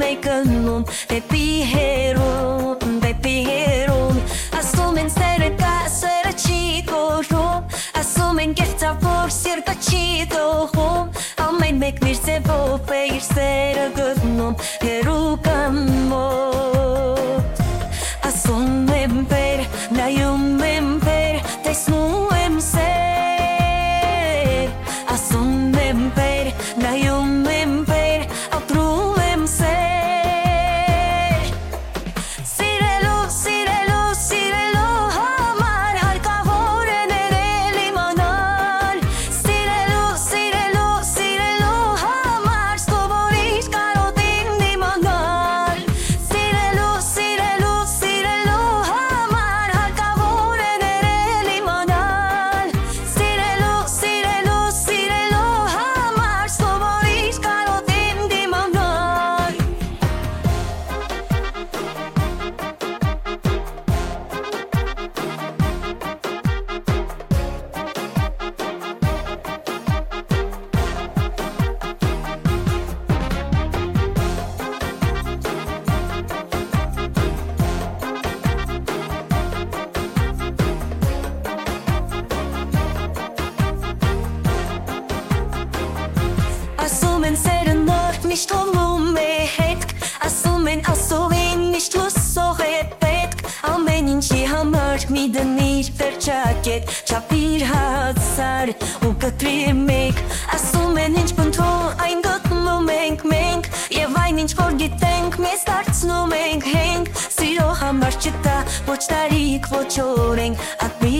է գնում դեպի հերուն, դեպի հերուն Ասում են սերը կա, սերը չի կորում Ասում են կեղծավոր սիրտը չի տողում Ամեն մեկն իր ձևով է իր սերը գտնում հերու կամ մոտ Ասում եմ վեր, նայում եմ վեր, տեսնում եմ սեր Ասում եմ վեր, նայում եմ վեր, ապրում եմ սեր Սիրելու, սիրելու, սիրելու համար հարկավոր է ներել իմանալ Սիրելու, սիրելու, սիրելու համար սովորիր կարոտին դիմանալ Սիրելու, սիրելու, սիրելու համար հարկավոր է ներել իմանալ Սիրելու, սիրելու, սիրելու համար սովորիր կարոտին դիմանալ Ասում են սերը նոր միշտ հովում է հետք Ասում են ասողին միշտ լուսող է պետք Ամեն ինչի համար մի դնիր վերջակետ Չապիր հացար ու կտրիր մեկ Ասում են ինչ բնթող այն գտնում ենք մենք Եվ այն ինչ որ գիտենք մեզ դարձնում ենք հենք Սիրո համար չտա ոչ տարիք ոչ օրենք Ատմի